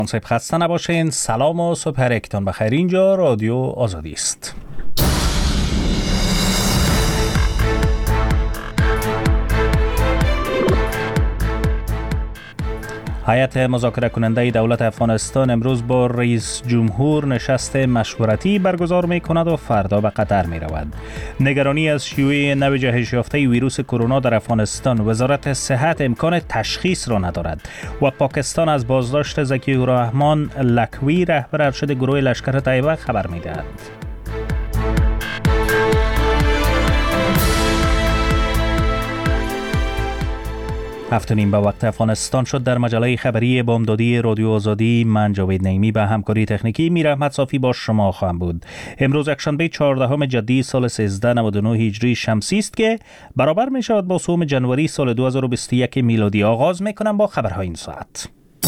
صبح خسته نباشین. سلام و صبح یکتان بخیر. اینجا رادیو آزادی است. هیئت مذاکره کننده دولت افغانستان امروز با رئیس جمهور نشست مشورتی برگزار می کند و فردا به قطر می رود. نگرانی از شیوع نو جهش یافته ویروس کرونا در افغانستان، وزارت صحت امکان تشخیص را ندارد و پاکستان از بازداشت ذکی الرحمن لکوی رهبر ارشد گروه لشکر طیبه خبر می دهد. هفت و نیم به وقت افغانستان شد. در مجله خبری بامدادی رادیو آزادی من جاوید نعیمی به همکاری تکنیکی میر احمد صافی با شما خواهم بود. امروز یکشنبه 14 جدی سال 1399 هجری شمسی است که برابر می شود با 3 جنوری سال 2021 میلادی. آغاز می کنم با خبرهای این ساعت.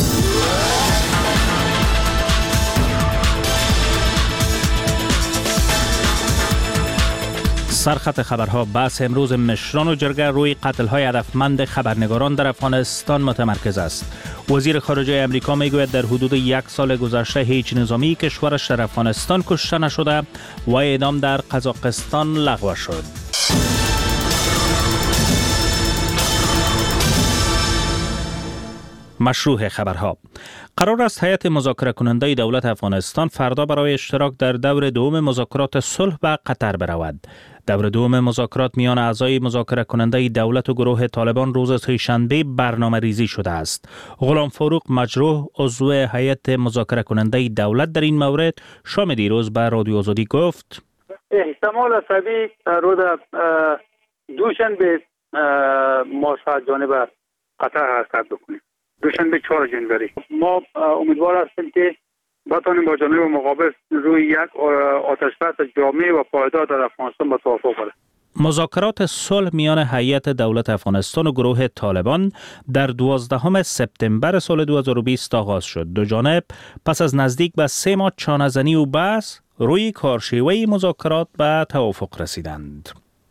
سرخط خبرها. بحث امروز مشران و جرگه روی قتل‌های هدفمند خبرنگاران در افغانستان متمرکز است. وزیر خارجه امریکا میگوید در حدود 1 سال گذشته هیچ نظامی کشورش در افغانستان کشته نشده و اعدام در قزاقستان لغو شد. مشروع خبرها. قرار است هیئت مذاکره کننده دولت افغانستان فردا برای اشتراک در دور دوم مذاکرات صلح به قطر برود. دور دوم مذاکرات میان اعضای مذاکره کننده دولت و گروه طالبان روز سه‌شنبه برنامه ریزی شده است. غلام فاروق مجروح عضو هیئت مذاکره کننده دولت در این مورد شام دیروز به رادیو آزادی گفت: احتمال سبی روز دوشنبه ما شاید جانب قطر حرکت بکنیم. دوشنبه 4 جنوری ما امیدوار هستیم که بتوانیم با جانب مقابل روی یک آتشبس جامع و پایدار در افغانستان به توافق برسیم. مذاکرات صلح میان هیئت دولت افغانستان و گروه طالبان در 12 سپتامبر سال 2020 آغاز شد. دو جانب پس از نزدیک به 3 ماه چانه‌زنی و بحث روی کارشیوه مذاکرات به توافق رسیدند.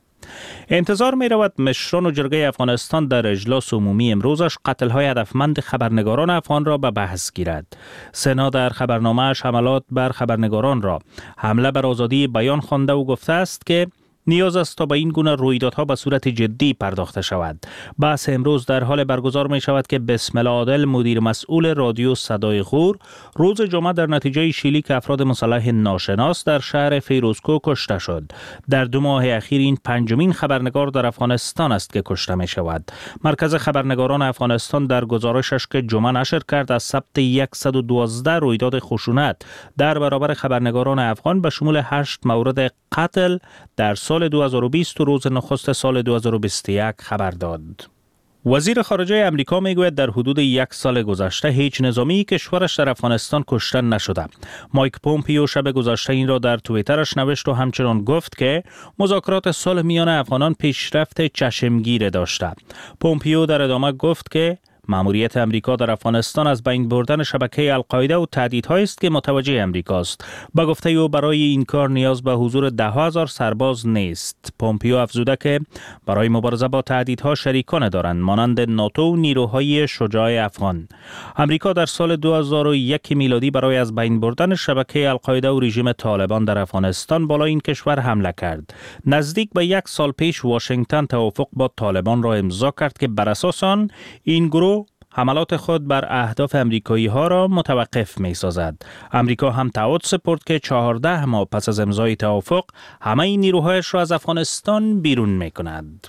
انتظار می رود مشران و جرگه افغانستان در اجلاس عمومی امروزش قتل‌های هدفمند خبرنگاران افغان را به بحث گیرد. سنا در خبرنامه‌اش حملات بر خبرنگاران را حمله بر آزادی بیان خوانده و گفته است که نیاز است تا به این گونه رویدادها به صورت جدی پرداخته شود. بحث امروز در حال برگزار می شود که بسم الله عادل مدیر مسئول رادیو صدای غور روز جمعه در نتیجه شلیک افراد مسلح ناشناس در شهر فیروزکوه کشته شد. در 2 ماه اخیر این 5مین خبرنگار در افغانستان است که کشته می شود. مرکز خبرنگاران افغانستان در گزارشش که جمعه نشر کرد از ثبت 112 رویداد خشونت در برابر خبرنگاران افغان به شمول 8 مورد قتل در سال 2020 و روز نخست سال 2021 خبر داد. وزیر خارجه امریکا میگوید در حدود 1 سال گذشته هیچ نظامی کشورش در افغانستان کشته نشده. مایک پومپیو شب گذشته این را در توییترش نوشت و همچنان گفت که مذاکرات صلح میان افغانان پیشرفت چشمگیر داشته. پومپیو در ادامه گفت که مأموریت امریکا در افغانستان از بین بردن شبکه القاعده و تهدیدهایی است که متوجه امریکاست. با گفته او برای این کار نیاز به حضور 10,000 سرباز نیست. پومپیو افزوده که برای مبارزه با تهدیدها شریکان دارند مانند ناتو و نیروهای شجاع افغان. امریکا در سال 2001 میلادی برای از بین بردن شبکه القاعده و رژیم طالبان در افغانستان بالای این کشور حمله کرد. نزدیک به 1 سال پیش واشنگتن توافق با طالبان را امضا کرد که بر اساس آن این گروه حملات خود بر اهداف امریکایی ها را متوقف می سازد. امریکا هم تعهد سپرد که 14 ماه پس از امضای توافق همه نیروهایش را از افغانستان بیرون می کند.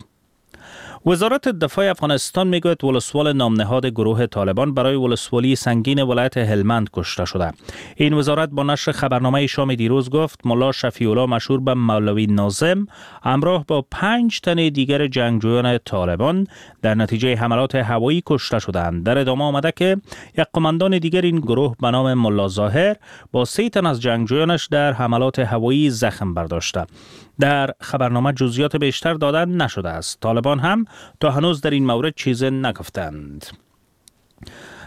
وزارت دفاع افغانستان میگوید ولسوال نامنهاد گروه طالبان برای ولسوالی سنگین ولایت هلمند کشته شده. این وزارت با نشر خبرنامه شام دیروز گفت ملا شفیع الله مشهور به مولوی ناظم همراه با 5 تن دیگر جنگجویان طالبان در نتیجه حملات هوایی کشته شدند. در ادامه آمده که یک قماندان دیگر این گروه به نام ملا ظاهر با 3 تن از جنگجویانش در حملات هوایی زخم برداشته. در خبرنامه جزئیات بیشتر دادن نشده است. طالبان هم تا هنوز در این مورد چیزی نگفتند.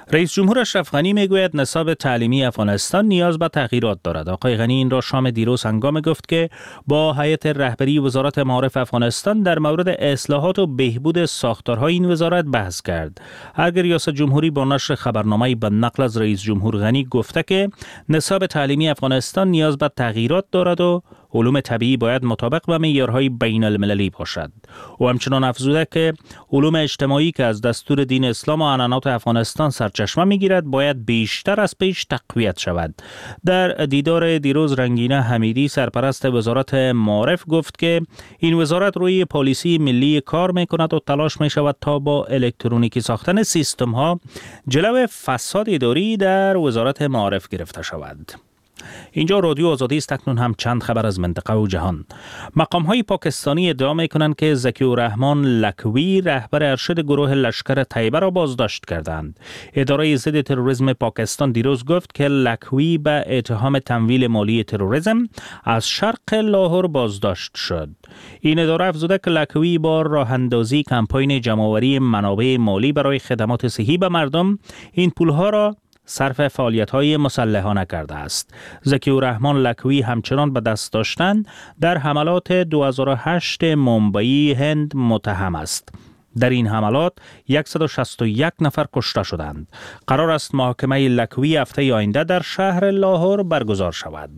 رئیس جمهور اشرف غنی میگوید نصاب تعلیمی افغانستان نیاز به تغییرات دارد. آقای غنی این را شام دیروز هنگام گفت که با هیئت رهبری وزارت معارف افغانستان در مورد اصلاحات و بهبود ساختارهای این وزارت بحث کرد. اگر ریاست جمهوری با نشر خبرنامه‌ای به نقل از رئیس جمهور غنی گفته که نصاب تعلیمی افغانستان نیاز به تغییرات دارد و علوم طبیعی باید مطابق با معیارهای بین المللی باشد. او همچنان افزوده که علوم اجتماعی که از دستور دین اسلام و عنعنات افغانستان سرچشمه میگیرد باید بیشتر از پیش تقویت شود. در دیدار دیروز رنگینه حمیدی سرپرست وزارت معارف گفت که این وزارت روی پالیسی ملی کار میکند و تلاش می شود تا با الکترونیکی ساختن سیستم ها جلو فساد اداری در وزارت معارف گرفته شود. اینجا رادیو آزادی است. اکنون هم چند خبر از منطقه و جهان. مقام‌های پاکستانی ادعا می‌کنند که ذکی الرحمن لکوی رهبر ارشد گروه لشکر طیبه را بازداشت کردند. اداره ضد تروریسم پاکستان دیروز گفت که لکوی به اتهام تمویل مالی تروریسم از شرق لاهور بازداشت شد. این اداره افزوده که لکوی با راه‌اندازی کمپاین جمع‌آوری منابع مالی برای خدمات صحی به مردم این پول‌ها را صرف فعالیت‌های مسلحانه کرده است. ذکی الرحمن لکوی همچنان به دست داشتن در حملات 2008 ممبئی هند متهم است. در این حملات 161 نفر کشته شدند. قرار است محاکمه لکوی هفته آینده در شهر لاهور برگزار شود.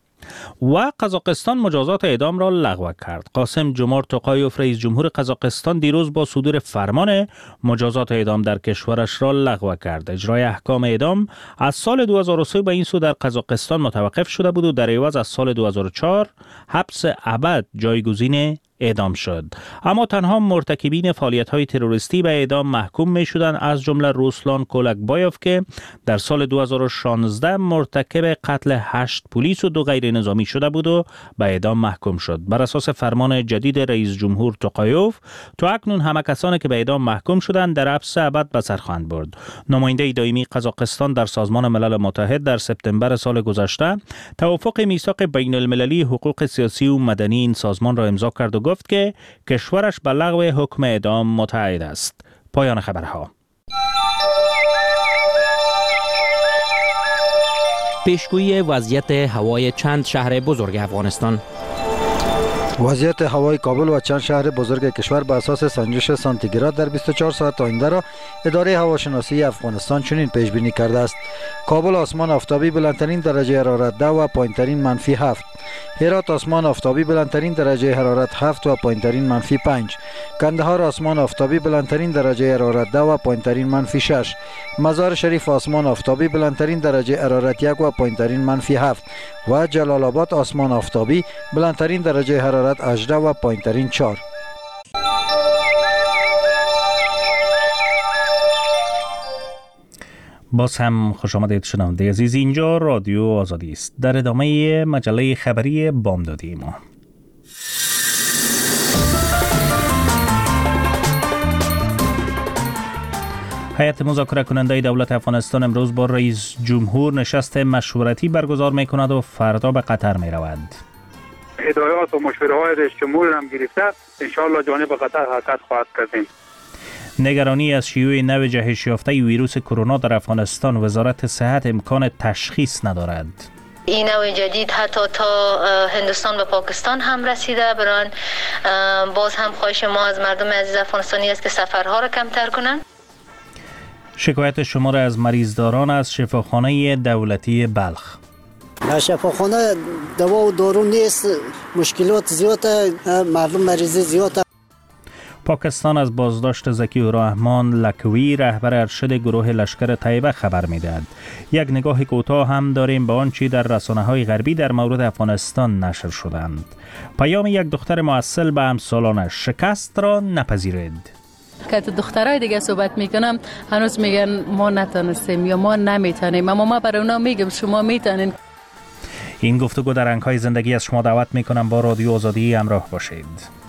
و قزاقستان مجازات اعدام را لغو کرد. قاسم جمار توقایوف رئیس جمهور قزاقستان دیروز با صدور فرمان مجازات اعدام در کشورش را لغو کرد. اجرای احکام اعدام از سال 2003 به این سو در قزاقستان متوقف شده بود و در عوض از سال 2004 حبس ابد جایگزین اعدام شد. اما تنها مرتکبین فعالیت‌های تروریستی به اعدام محکوم می‌شدند، از جمله روسلان کولکبایوف که در سال 2016 مرتکب قتل 8 پلیس و 2 غیر نظامی شده بود و به اعدام محکوم شد. بر اساس فرمان جدید رئیس جمهور توقایوف تا اکنون همه کسانی که به اعدام محکوم شدند در حبس ابد به سر خواهند برد. نماینده دائمی قزاقستان در سازمان ملل متحد در سپتامبر سال گذشته توافق میثاق بین المللی حقوق سیاسی و مدنی این سازمان را امضا کرد و گفت که کشورش به لغو حکم اعدام متعهد است. پایان خبرها. پیشگویی وضعیت هوای چند شهر بزرگ افغانستان. وضعیت هوای کابل و چند شهر بزرگ کشور به اساس سنجش سانتیگراد در 24 ساعت آینده را اداره هواشناسی افغانستان چنین پیش بینی کرده است. کابل آسمان آفتابی بلندترین درجه حرارت 10 و پایینترین -7. هرات آسمان آفتابی بلندترین درجه حرارت 7 و پایینترین -5. کندهار آسمان آفتابی بلندترین درجه حرارت 10 و پایینترین -6. مزار شریف آسمان آفتابی بلندترین درجه حرارت 1 و پایینترین -7 و جلال آباد آسمان آفتابی بلندترین درجه حرارت 18 و پایینترین 4. باز هم خوش آمدید شنونده عزیز. اینجا رادیو آزادی است. در ادامه مجله خبری بامدادی ما. هیئت مذاکره کننده دولت افغانستان امروز با رئیس جمهور نشست مشورتی برگزار می کند و فردا به قطر می رود. هدایات و مشوره های رئیس جمهور هم گرفته، انشاءالله جانب قطر حرکت خواهد کردیم. نگرانی از شیوع نو جهش یافته ویروس کرونا در افغانستان، وزارت صحت امکان تشخیص ندارد. این نوع جدید حتی تا هندوستان و پاکستان هم رسیده. بران باز هم خواهش ما از مردم عزیز افغانستانی است که سفرها را کمتر کنند. شکایت شمار از مریضداران از شفاخانه دولتی بلخ. شفاخانه دوا و دارو نیست، مشکلات زیاده، مردم مریضی زیاده. پاکستان از بازداشت ذکی الرحمن لکوی رهبر ارشد گروه لشکر طیبه خبر می‌دهد. یک نگاه کوتاه هم داریم به آنچه در رسانه‌های غربی در مورد افغانستان نشر شدند. پیام یک دختر معسل به همسالانش: شکست را نپذیرید. که تو دخترای دیگه صحبت میکنم هنوز میگن ما نتونستیم یا ما نمیتونیم، اما ما برای اونا میگم شما میتونین. این گفتگو در رنگ‌های زندگی از شما دعوت میکنم با رادیو آزادی همراه باشید.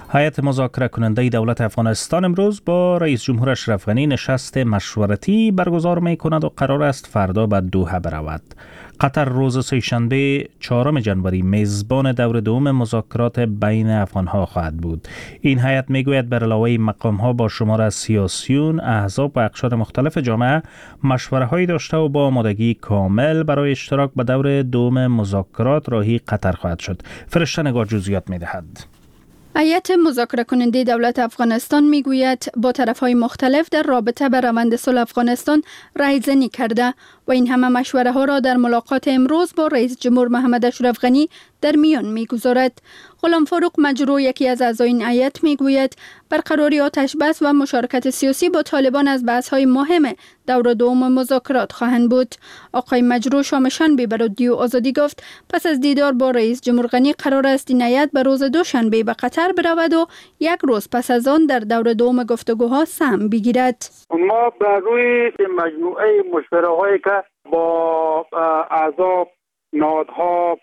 هیئت مذاکره کننده دولت افغانستان امروز با رئیس جمهور اشرف غنی نشست مشورتی برگزار می کند و قرار است فردا به دوحه برود. قطر روز سه‌شنبه 4 جنوری میزبان دور دوم مذاکرات بین افغانها خواهد بود. این هیئت میگوید بر علاوه مقام‌ها با شمار از سیاسیون، احزاب و اقشار مختلف جامعه مشوره‌هایی داشته و با آمادگی کامل برای اشتراک به دور دوم مذاکرات راهی قطر خواهد شد. فرشته نگار جزئیات می‌دهد. هیئت مذاکره کننده دولت افغانستان میگوید با طرف‌های مختلف در رابطه به روند صلح افغانستان رایزنی کرده و این همه مشوره ها را در ملاقات امروز با رئیس جمهور محمد اشرف غنی در میان میگذارد. غلام فاروق مجروح، یکی از اعضای این هیئت، میگوید برقراری آتش بس و مشارکت سیاسی با طالبان از بحث‌های مهم دور دوم مذاکرات خواهند بود. آقای مجروح شام شنبه به رادیو آزادی گفت پس از دیدار با رئیس جمهور غنی قرار است این هیئت به روز دوشنبه به قطر برود و یک روز پس از آن در دور دوم گفتگوها سهم بگیرد. ما بر روی مجموعه مشوره‌هایی که با اعضا، نهادها،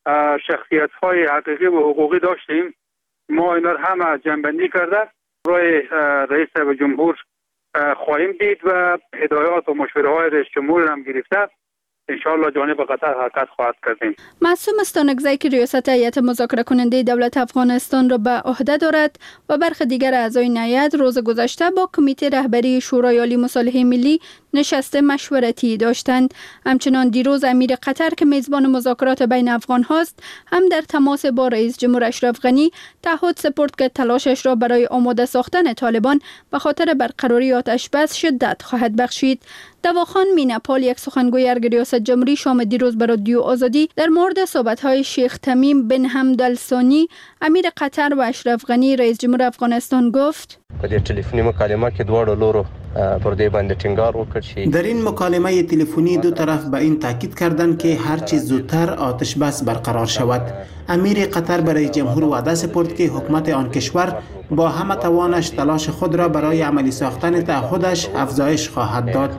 شخصیت‌های حقیقی و حقوقی داشتیم، ما اینا همه جنبندی کرده روی رئیس جمهور خواهیم دید و هدایات و مشوره‌های رئیس جمهور هم گرفته انشاءالله جانب قطر حرکت خواهد کردیم. معصوم استانکزی که ریاست هیئت مذاکره کننده دولت افغانستان را به عهده دارد و برخی دیگر اعضای این هیئت روز گذشته با کمیته رهبری شورای عالی مصالحه ملی نشست مشورتی داشتند. همچنان دیروز امیر قطر که میزبان مذاکرات بین افغان هاست هم در تماس با رئیس جمهور اشرف غنی تعهد سپرد که تلاشش را برای آماده ساختن طالبان به خاطر برقراری آتش بس شدت خواهد بخشید. دواخان میناپال، یک سخنگوی ارگ ریاست جمهوری، شام دیروز به رادیو آزادی در مورد صحبت‌های شیخ تمیم بن حمد الثانی امیر قطر و اشرف غنی رئیس جمهور افغانستان گفت په دې ټلیفوني مکالمه کې دواړو لورو پر دې باندې ټینګار وکړ چې در این مکالمه تلفنی دو طرف به این تاکید کردند که هر چه زودتر آتش بس برقرار شود. امیر قطر برای جمهور وعده سپرد که حکومت آن کشور با همه توانش تلاش خود را برای عملی ساختن تعهدش افزایش خواهد داد.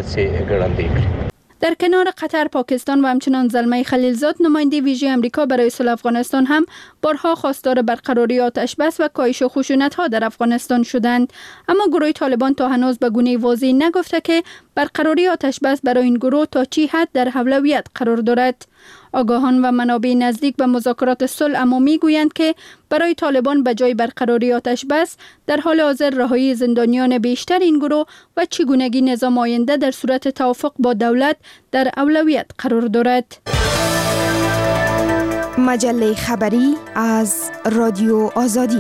در کنار قطر، پاکستان و همچنان زلمه خلیلزاد، نماینده ویژه امریکا برای صلح افغانستان هم بارها خواستار برقراری آتش بس و کاهش خشونت‌ها در افغانستان شدند، اما گروه طالبان تا هنوز به گونه واضح نگفته که برقراری آتش بس برای این گروه تا چه حد در اولویت قرار دارد. آگاهان و منابع نزدیک به مذاکرات صلح اما میگویند که برای طالبان به جای برقراری آتش بس در حال حاضر رهایی زندانیان بیشتر این گروه و چگونگی نظام آینده در صورت توافق با دولت در اولویت قرار دارد. مجله خبری از رادیو آزادی.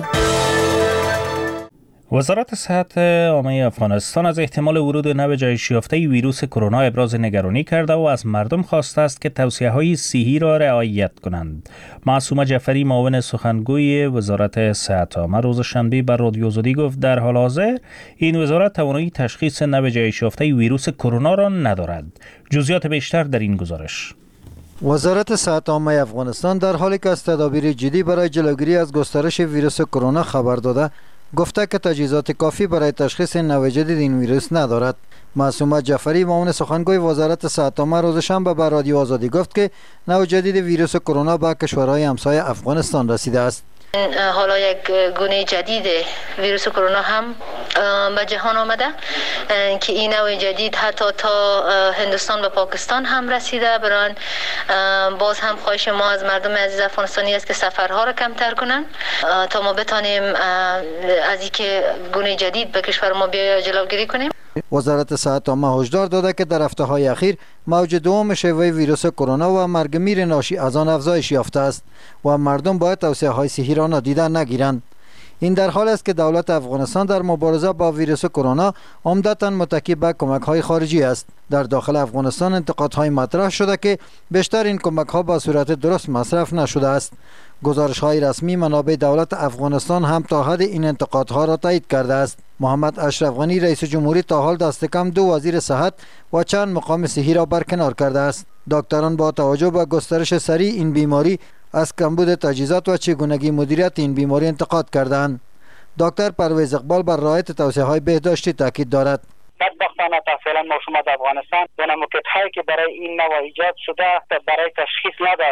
وزارت صحت عامه افغانستان از احتمال ورود نو جهش یافته ویروس کرونا ابراز نگرانی کرده و از مردم خواسته است که توصیه‌های صحی را رعایت کنند. معصومه جعفری، معاون سخنگوی وزارت صحت عامه، روز شنبه بر رادیو آزادی گفت در حال حاضر این وزارت توانایی تشخیص نو جهش یافته ویروس کرونا را ندارد. جزئیات بیشتر در این گزارش. وزارت صحت عامه افغانستان در حالی که از تدابیر جدی برای جلوگیری از گسترش ویروس کرونا خبر داده، گفته که تجهیزات کافی برای تشخیص نوع جدید این ویروس ندارد. معصومه جعفری، معاون سخنگوی وزارت صحت عامه، روز شنبه به رادیو آزادی گفت که نوع جدید ویروس کرونا به کشورهای همسایه افغانستان رسیده است. حالا یک گونه جدید ویروس کرونا هم به جهان آمده که این نوع جدید حتی تا هندوستان و پاکستان هم رسیده. بران باز هم خواهش ما از مردم عزیز افغانستانی است که سفرها را کمتر کنن تا ما بتانیم از اینکه گونه جدید به کشور ما بیاید جلوگیری کنیم. وزارت صحت عامه هشدار داده که در هفته‌های اخیر موج دوم شیوع ویروس کرونا و مرگ میر ناشی از آن افزایش یافته است و مردم باید توصیه‌های صحی را نادیده نگیرند. این در حال است که دولت افغانستان در مبارزه با ویروس کرونا عمدتاً متکی به کمک‌های خارجی است. در داخل افغانستان انتقادهای مطرح شده که بیشتر این کمک‌ها به صورت درست مصرف نشده است. گزارش‌های رسمی منابع دولت افغانستان هم تا حد این انتقادها را تایید کرده است. محمد اشرف غنی رئیس جمهوری تا حال دست کم 2 وزیر صحت و چند مقام صحی را برکنار کرده است. دکتران با توجه به گسترش سریع این بیماری از کمبود تجهیزات و چگونگی مدیریت این بیماری انتقاد کردند. دکتر پرویز اقبال بر رعایت توصیه‌های بهداشتی تاکید دارد. بدبختانه تا فعلا ما در افغانستان موکدهایی که برای این نوع ایجاد شده برای تشخیص نداریم.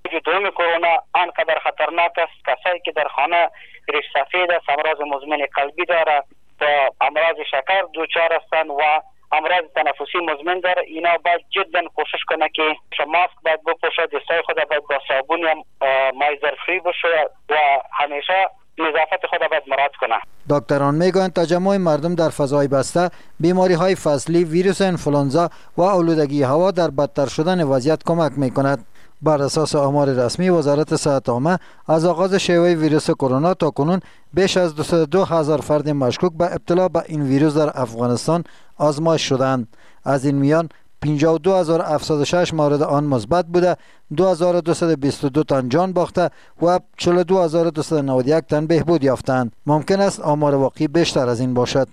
دوم کرونا آنقدر خطرناک است کسایی که در خانه ریش سفید است، امراض مزمن قلبی داره و امراض شکر دچار هستند و امراض تنفسی مزمن داره، اینا باید جدا کوشش کنه که ماسک باید بپوشه، دستای خود باید با صابون یا مای ظرفی بشه و همیشه نظافت خود باید مراعات کنه. دکتران میگویند تجمع مردم در فضای بسته، بیماری های فصلی، ویروس انفلانزا و آلودگی هوا در بدتر شدن وضعیت کمک میکند. بر اساس آمار رسمی وزارت صحت عامه از آغاز شیوع ویروس کرونا تا کنون بیش از 22000 فرد مشکوک به ابتلا به این ویروس در افغانستان آزمایش شدند. از این میان 52706 مورد آن مثبت بوده، 2222 تن جان باخته و 42291 تن بهبود یافتند. ممکن است آمار واقعی بیشتر از این باشد.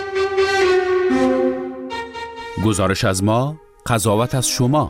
گزارش از ما، قضاوت از شما.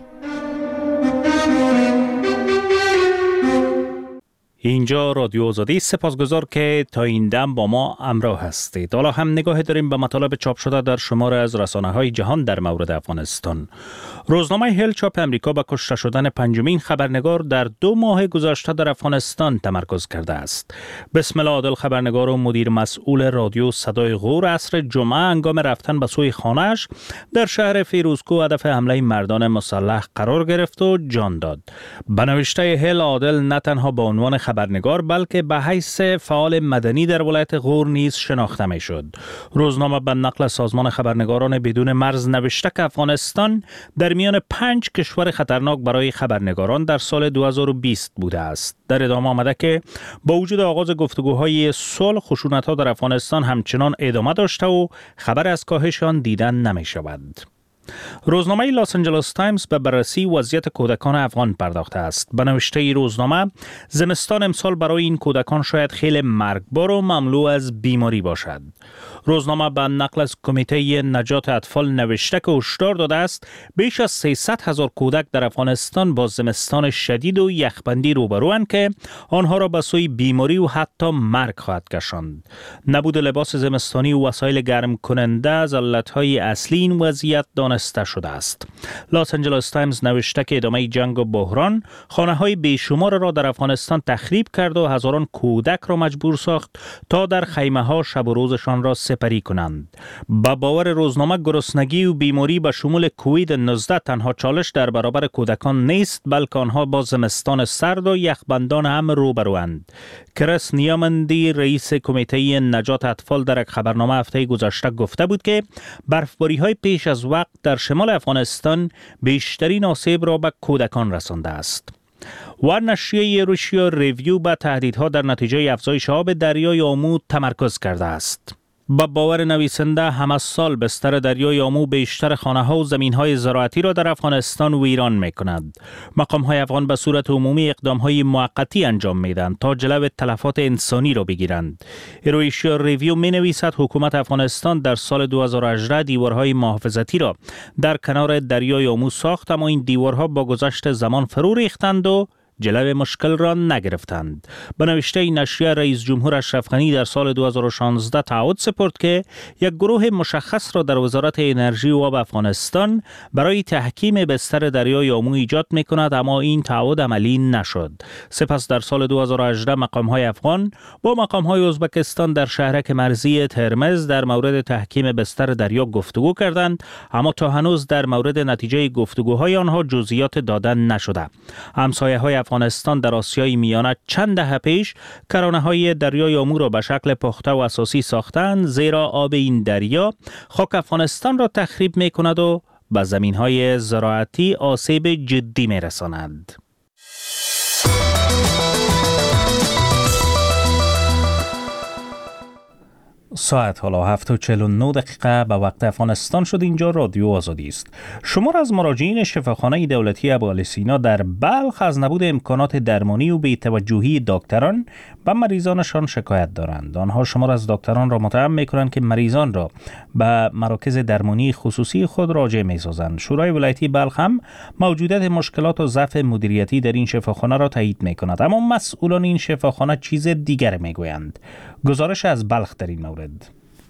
اینجا رادیو آزادی، سپاسگزار که تا این دم با ما همراه هستید. حالا هم نگاه داریم به مطالب چاپ شده در شماره از رسانه‌های جهان در مورد افغانستان. روزنامه هیل چاپ امریکا به کشته شدن پنجمین خبرنگار در 2 ماه گذشته در افغانستان تمرکز کرده است. بسم الله عادل خبرنگار و مدیر مسئول رادیو صدای غور عصر جمعه هنگام رفتن به سوی خانه‌اش در شهر فیروزکوه هدف حمله مردان مسلح قرار گرفت و جان داد. به نوشته هیل، عادل نه تنها به عنوان خبرنگار بلکه به حیث فعال مدنی در ولایت غور نیز شناخته می شد. روزنامه به نقل سازمان خبرنگاران بدون مرز نوشته که افغانستان در میان 5 کشور خطرناک برای خبرنگاران در سال 2020 بوده است. در ادامه آمده که با وجود آغاز گفتگوهای صلح، خشونت‌ها در افغانستان همچنان ادامه داشته و خبر از کاهش آن دیدن نمی شود. روزنامه لاس آنجلس تایمز به بررسی وضعیت کودکان افغان پرداخته است. به نوشته روزنامه، زمستان امسال برای این کودکان شاید خیلی مرگبار و مملو از بیماری باشد. روزنامه به نقل از کمیته نجات اطفال نوشته که هشدار داده است بیش از 300,000 کودک در افغانستان با زمستان شدید و یخبندی روبروند که آنها را به سوی بیماری و حتی مرگ خواهد کشاند. نبود لباس زمستانی و وسایل گرم کننده از علتهای اصلی این وضعیت دانسته شده است. لاس آنجلس تایمز نوشته که ادامه جنگ و بحران خانه‌های بیشمار را در افغانستان تخریب کرد و هزاران کودک را مجبور ساخت تا در خیمه‌ها شب و روزشان را سپری کنند. با باور روزنامه، گرسنگی و بیماری به شمول کووید 19 تنها چالش در برابر کودکان نیست، بلکه آنها با زمستان سرد و یخبندان هم روبروند. کریس نیامندی، رئیس کمیته نجات اطفال، در یک خبرنامه هفته گذشته گفته بود که برفباری‌های پیش از وقت در شمال افغانستان بیشترین آسیب را به کودکان رسانده است. و نشریه روسیا ریویو به تهدیدها در نتیجه افزایش آب دریای آمو تمرکز کرده است. با باور نویسنده، همه سال بستر دریای آمو بیشتر خانه‌ها و زمین‌های زراعتی را در افغانستان ویران می‌کند. مقام‌های افغان به صورت عمومی اقدام‌های موقتی انجام می‌دهند تا جلو تلفات انسانی را بگیرند. روسیا ریویو می‌نویسد حکومت افغانستان در سال 2018 دیوارهای محافظتی را در کنار دریای آمو ساخت، اما این دیوارها با گذشت زمان فرو ریختند و جلوی مشکل را نگرفتند. به نوشته نشریه، رئیس جمهور اشرف غنی در سال 2016 تعهد سپرد که یک گروه مشخص را در وزارت انرژی و آب افغانستان برای تحکیم بستر دریای آمو ایجاد می‌کند، اما این تعهد عملی نشد. سپس در سال 2018 مقام‌های افغان با مقام‌های ازبکستان در شهرک مرزی ترمز در مورد تحکیم بستر دریا گفتگو کردند، اما تا هنوز در مورد نتیجه گفتگوهای آنها جزئیات دادن نشده. همسایه‌های افغانستان در آسیای میانه چند دهه پیش کرانه‌های دریای آمو را به شکل پخته و اساسی ساختند، زیرا آب این دریا خاک افغانستان را تخریب می‌کند و به زمین‌های زراعتی آسیب جدی می‌رساند. ساعت حالا 7:49 به وقت افغانستان شد. اینجا رادیو آزادی است. شمار از مراجعین شفاخانه دولتی ابوعلی سینا در بلخ از نبود امکانات درمانی و بی‌توجهی دکتران به مریضانشان شکایت دارند. آنها شمار از دکتران را متهم می‌کنند که مریضان را به مراکز درمانی خصوصی خود راجع می‌سازند. شورای ولایتی بلخ هم موجودیت مشکلات و ضعف مدیریتی در این شفاخانه را تایید می‌کند، اما مسئولان این شفاخانه چیز دیگر می‌گویند. گزارش از بلخ در این مورد.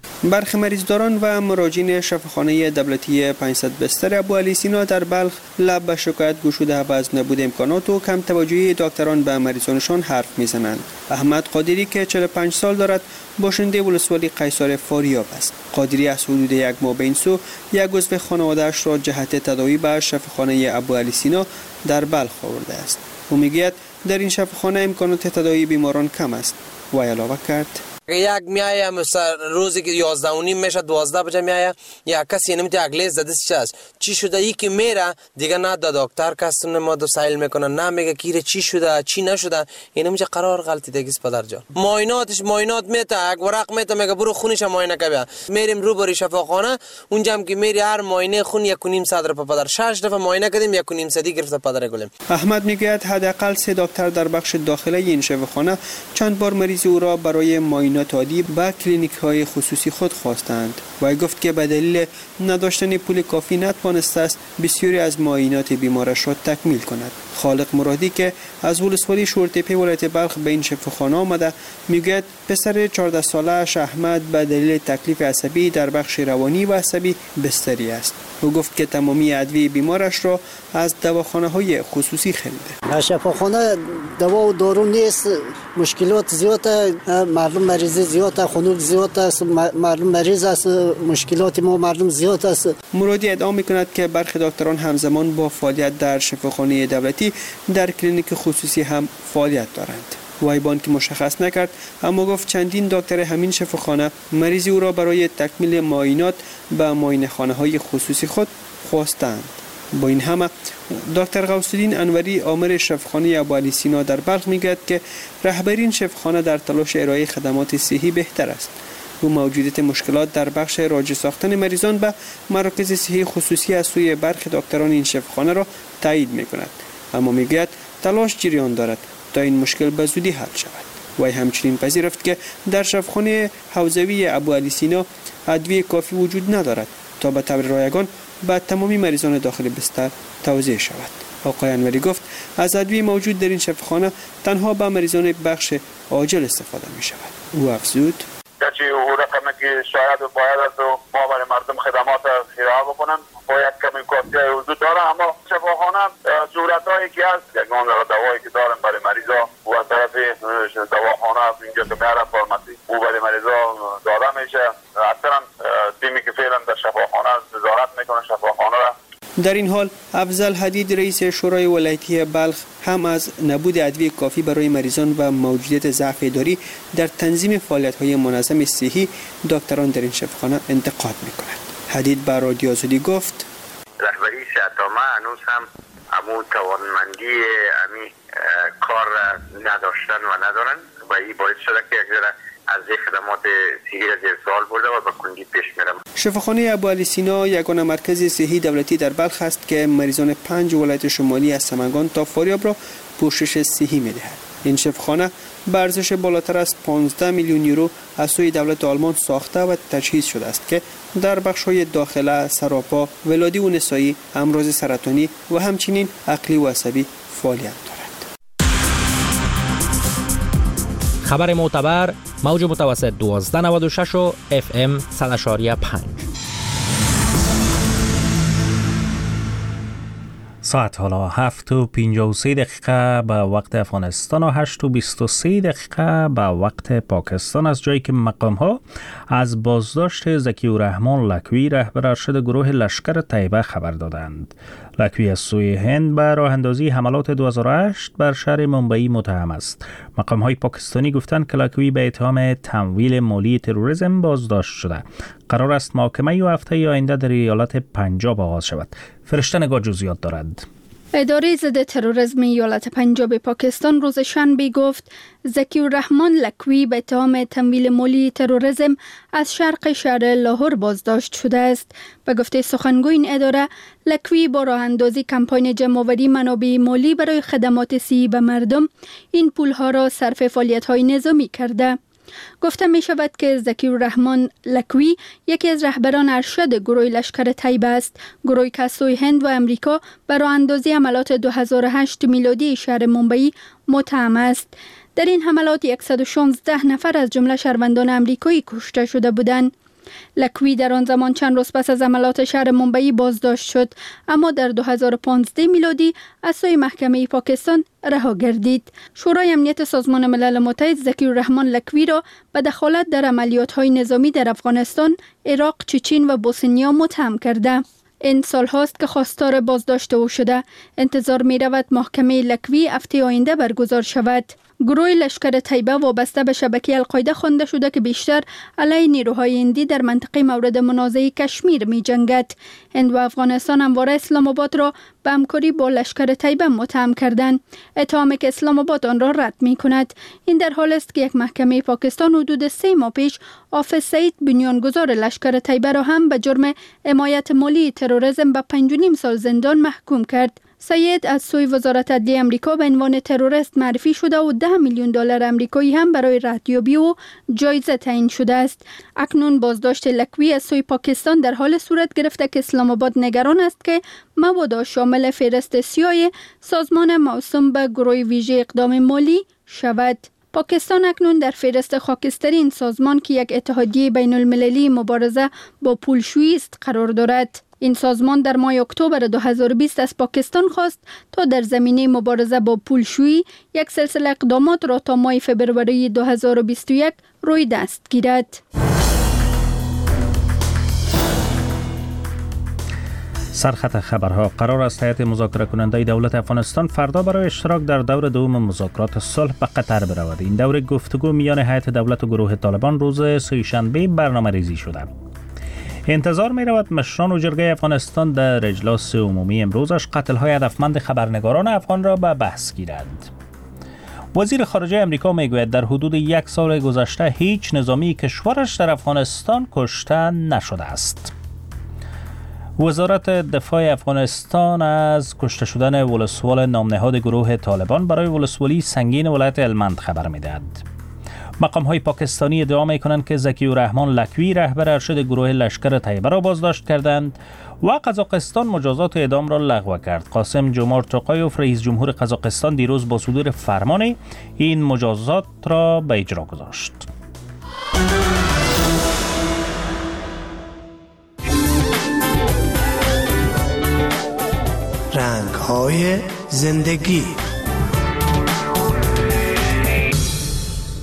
برخی مریضداران و مراجعین شفاخانه دولتی 500 بستر ابوعلی سینا در بلخ لب به شکایت گشوده و از نبود امکانات و کم توجهی دکتران به مریضانشان حرف میزنند. احمد قادری که 45 سال دارد باشنده ولسوالی قیصر فاریاب است. قادری از حدود یک ماه به این سو یک عضو خانواده‌اش را جهت تداوی به شفاخانه ابوعلی سینا در بلخ آورده است. او میگوید در این شفاخانه امکانات تداوی بیماران کم است. و علاوه کرد یک میایه مثلا روزی که 11:30 میشه 12 بجه میایه یک کسی نمیتونه اگلیس زده چی شده ای که میره دیگه نه دکتر کس ما دو سایل میکنه نه میگه کی چی شده چی نشده اینا میشه قرار غلطی دیگه پدر جان معاینات میته یک ورق میته میگه برو خونش معاینه کنه میریم روبروی شفاخانه اونجا هم که میری هر معاینه خون 1.5 صدر پدر 6 دفعه معاینه کردیم 1.5 صدی گرفته پدر گلم. احمد میگوید حداقل 3 دکتر در بخش داخلی این شفاخانه چند بار مریض او را برای معاینات عادی به کلینیک‌های خصوصی خود خواستند و گفت که به دلیل نداشتن پول کافی نتوانسته است بسیاری از معاینات بیمارش را تکمیل کند. خالق مرادی که از ولسوالی شورتپه ولایت بلخ به این شفاخانه آمده میگوید پسر 14 ساله‌اش احمد به دلیل تکلیف عصبی در بخش روانی و عصبی بستری است. او گفت که تمامی ادویه بیمارش را از دواخانه‌های خصوصی خریده. شفاخانه دوا و دارو نیست، مشکلات زیاده، مردم مریض زیاده، خنک زیاده است، مردم مریض است، مشکلات ما مردم زیاد است. مرادی ادعا می‌کند که برخی دکتران همزمان با فعالیت در شفاخانه دولتی در کلینیک خصوصی هم فعالیت دارند. وایبان که مشخص نکرد اما گفت چندین دکتر همین شفاخانه مریضی او را برای تکمیل معاینات به معاینه‌خانه‌های خصوصی خود خواستند. با این همه دکتر غوث‌الدین انوری آمر شفاخانه ابوعلی سینا در بلخ میگوید که رهبرین شفاخانه در تلاش ارائه خدمات صحی بهتر است. او موجودیت مشکلات در بخش راجع ساختن مریضان به مراکز صحی خصوصی از سوی برخی دکتران این شفاخانه را تایید می‌کند، اما میگوید تلاش جریان دارد تا این مشکل به زودی حل شود. وی همچنین پذیرفت که در شفاخانه حوزوی ابوعلی سینا ادویه کافی وجود ندارد تا به طور رایگان به تمامی مریضان داخل بستر توزیع شود. آقای انوری گفت از ادویه موجود در این شفاخانه تنها به مریضان بخش عاجل استفاده می شود. او افزود که او رقمی که شاید و باید از ما برای مردم خدمات ارائه بکنن باید کمی کافی وجود داره، اما شفاخانه صورتایی که هست یگان دوایی که دارن برای مریضا و از طرف دواخانه اینجا که میارن فارماسی او برای مریضا داده میشه. اکثرا تیمی که فعلا در شفاخانه نظارت میکنه شفاخانه را. در این حال افضل حدید رئیس شورای ولایتی بلخ هم از نبود ادویه کافی برای مریضان و موجودیت ضعف اداری در تنظیم فعالیت‌های منظم صحی دکتران در این شفاخانه انتقاد می‌کند. حدید بر رادیو آزادی گفت رهبری سیاتامه هنوز هم امو توانمندی امی کار نداشتن و ندارن و این باعث شده که از خدمات صحی را زیر سوال برده و به کندی پیش میرم. شفاخانه ابوعلی سینا یگانه مرکز صحی دولتی در بلخ است که مریضان 5 ولایت شمالی از سمنگان تا فاریاب را پوشش صحی می‌دهد. این شفاخانه به ارزش بالاتر از 15 میلیون یورو از سوی دولت آلمان ساخته و تجهیز شده است که در بخش‌های داخله، سراپا، ولادی و نسایی، امراض سرطانی و همچنین عقلی و عصبی فعالیت دارد. خبر معتبر موج متوسط 1296 و FM 100.5. ساعت حالا 7:53 به وقت افغانستان و 8:23 به وقت پاکستان، از جایی که مقام ها از بازداشت ذکی الرحمن لکوی رهبر ارشد گروه لشکر طیبه خبر دادند. لکوی از سوی هند به راه اندازی حملات 2008 بر شهر ممبئی متهم است. مقام های پاکستانی گفتند که لکوی به اتهام تمویل مالی تروریسم بازداشت شده. قرار است محاکمه هفته آینده در ایالت پنجاب آغاز شود. فرشته نگاه جزئیات دارد. اداره ضد تروریسم ایالت پنجاب پاکستان روز شنبه گفت ذکی الرحمن لکوی به اتهام تمویل مالی تروریسم از شرق شهر لاهور بازداشت شده است. به گفته سخنگوی این اداره، لکوی با راه اندازی کمپاین جمع‌آوری منابع مالی برای خدمات صحی به مردم این پولها را صرف فعالیت‌های نظامی کرده. گفته می شود که ذکی الرحمن لکوی یکی از رهبران ارشد گروه لشکر طیبه است، گروهی که از سوی هند و امریکا بر راه اندازی حملات 2008 میلادی شهر ممبئی متهم است. در این حملات 116 نفر از جمله شهروندان امریکایی کشته شده بودند. لکوی در آن زمان چند روز پس از عملیات شهر ممبئی بازداشت شد، اما در 2015 میلادی از سوی محکمه پاکستان رها گردید. شورای امنیت سازمان ملل متحد ذکی الرحمن لکوی را به دخالت در عملیات‌های نظامی در افغانستان، عراق، چچن و بوسنیا متهم کرده. این سال هاست که خواستار بازداشت او شده. انتظار می رود محکمه لکوی هفته آینده برگزار شود. گروه لشکر طیبه وابسته به شبکه القاعده خوانده شده که بیشتر علیه نیروهای هندی در منطقه مورد منازعه کشمیر می جنگد. هند و افغانستان همواره اسلام آباد را به همکاری با لشکر طیبه متهم کردند. اتهامی که اسلام آباد آن را رد می کند. این در حال است که یک محکمه پاکستان حدود 3 ماه پیش حافظ سعید، بنیانگذار لشکر طیبه را هم به جرم حمایت مالی تروریسم به 5.5 سال زندان محکوم کرد. سید از سوی وزارت عدلیه امریکا به عنوان تروریست معرفی شده و $10 میلیون امریکایی هم برای ردیابی و جایزه تعیین شده است. اکنون بازداشت لکوی از سوی پاکستان در حال صورت گرفته که اسلام آباد نگران است که مبادا شامل فهرست سیاه سازمان موسوم به گروه ویژه اقدام مالی شود. پاکستان اکنون در فهرست خاکستری این سازمان که یک اتحادیه بین المللی مبارزه با پولشویی است قرار دارد. این سازمان در ماه اکتبر 2020 از پاکستان خواست تا در زمینه مبارزه با پولشویی یک سلسله اقدامات را تا ماه فبروری 2021 روی دست گیرد. سرخط خبرها. قرار است هیئت مذاکره کننده دولت افغانستان فردا برای اشتراک در دور دوم مذاکرات صلح به قطر برود. این دور گفتگو میان هیئت دولت و گروه طالبان روز سه‌شنبه برنامه‌ریزی شده. انتظار می رود مشران و جرگه افغانستان در اجلاس عمومی امروزش قتل‌های هدفمند خبرنگاران افغان را به بحث گیرند. وزیر خارجه امریکا می گوید در حدود 1 سال گذشته هیچ نظامی کشورش در افغانستان کشته نشده است. وزارت دفاع افغانستان از کشته شدن ولسوال نامنهاد گروه طالبان برای ولسوالی سنگین ولایت هلمند خبر می دهد. مقام‌های پاکستانی ادعا می‌کنند که ذکی الرحمن لکوی رهبر ارشد گروه لشکر طیبه را بازداشت کردند و قزاقستان مجازات اعدام را لغو کرد. قاسم جومارت توقایوف رئیس جمهور قزاقستان دیروز با صدور فرمان این مجازات را به اجرا گذاشت. رنگ‌های زندگی